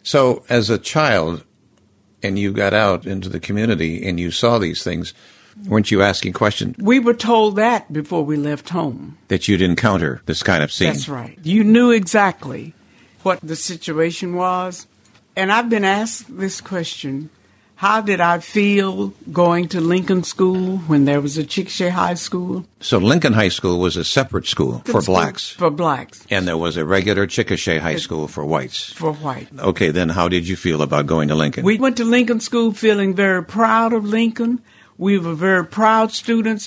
So as a child, and you got out into the community and you saw these things, weren't you asking questions? We were told that before we left home. That you'd encounter this kind of scene. That's right. You knew exactly what the situation was. And I've been asked this question, how did I feel going to Lincoln School when there was a Chickasha High School? So Lincoln High School was a separate school for blacks. For blacks. And there was a regular Chickasha High School for whites. For white. Okay, then how did you feel about going to Lincoln? We went to Lincoln School feeling very proud of Lincoln. We were very proud students.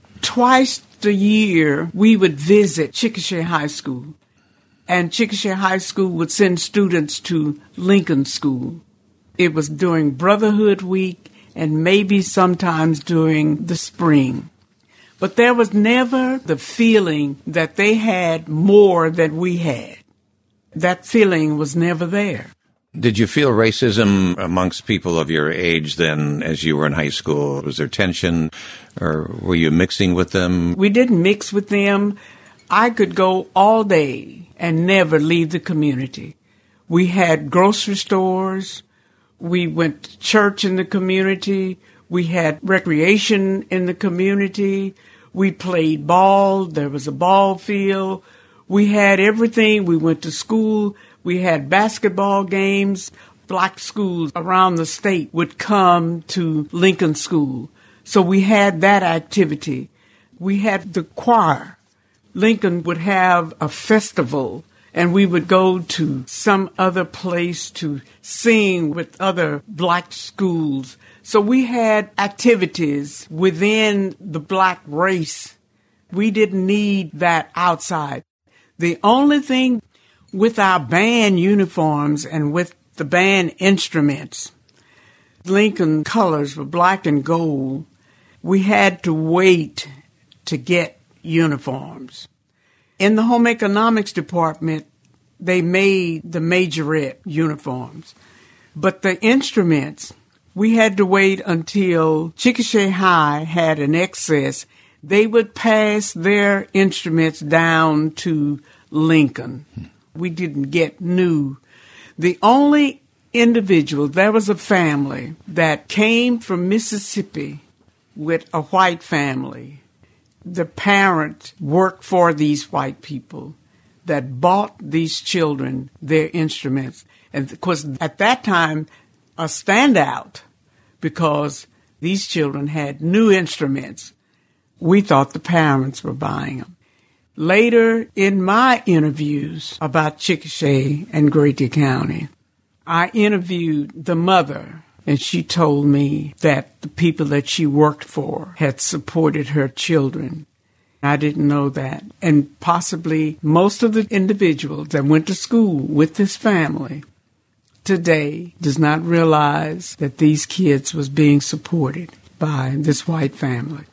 Twice a year, we would visit Chickasha High School. And Chickasha High School would send students to Lincoln School. It was during Brotherhood Week and maybe sometimes during the spring. But there was never the feeling that they had more than we had. That feeling was never there. Did you feel racism amongst people of your age then as you were in high school? Was there tension or were you mixing with them? We didn't mix with them. I could go all day and never leave the community. We had grocery stores. We went to church in the community. We had recreation in the community. We played ball. There was a ball field. We had everything. We went to school. We had basketball games. Black schools around the state would come to Lincoln School. So we had that activity. We had the choir. Lincoln would have a festival, and we would go to some other place to sing with other black schools. So we had activities within the black race. We didn't need that outside. The only thing with our band uniforms and with the band instruments, Lincoln colors were black and gold. We had to wait to get uniforms. In the home economics department, they made the majorette uniforms. But the instruments, we had to wait until Chickasha High had an excess. They would pass their instruments down to Lincoln. We didn't get new. The only individual, there was a family that came from Mississippi with a white family. The parents worked for these white people that bought these children their instruments. And of course, at that time, a standout, because these children had new instruments. We thought the parents were buying them. Later, in my interviews about Chickasha and Grady County, I interviewed the mother, and she told me that the people that she worked for had supported her children. I didn't know that. And possibly most of the individuals that went to school with this family today does not realize that these kids was being supported by this white family.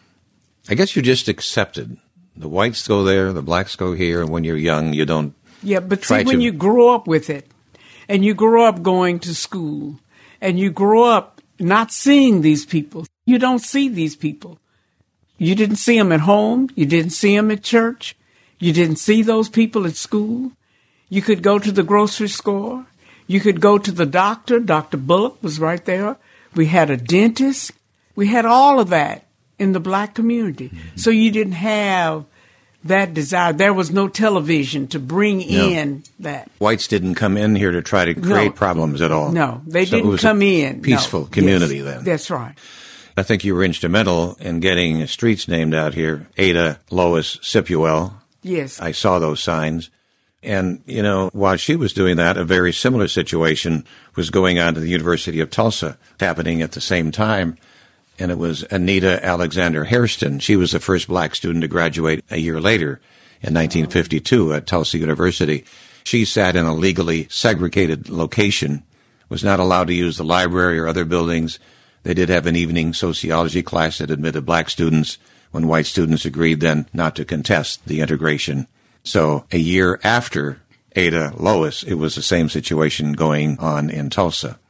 I guess you just accepted. The whites go there, the blacks go here, and when you're young, you don't. Yeah, but see, when you grow up with it, and you grow up going to school, and you grow up not seeing these people, you don't see these people. You didn't see them at home. You didn't see them at church. You didn't see those people at school. You could go to the grocery store. You could go to the doctor. Dr. Bullock was right there. We had a dentist. We had all of that in the black community. Mm-hmm. So you didn't have that desire. There was no television to bring in that. Whites didn't come in here to try to create problems at all. No, they didn't come in. Peaceful community then. That's right. I think you were instrumental in getting streets named out here. Ada Lois Sipuel. Yes. I saw those signs. And, you know, while she was doing that, a very similar situation was going on to the University of Tulsa, happening at the same time. And it was Anita Alexander Hairston. She was the first black student to graduate a year later in 1952 at Tulsa University. She sat in a legally segregated location, was not allowed to use the library or other buildings. They did have an evening sociology class that admitted black students when white students agreed then not to contest the integration. So a year after Ada Lois, it was the same situation going on in Tulsa.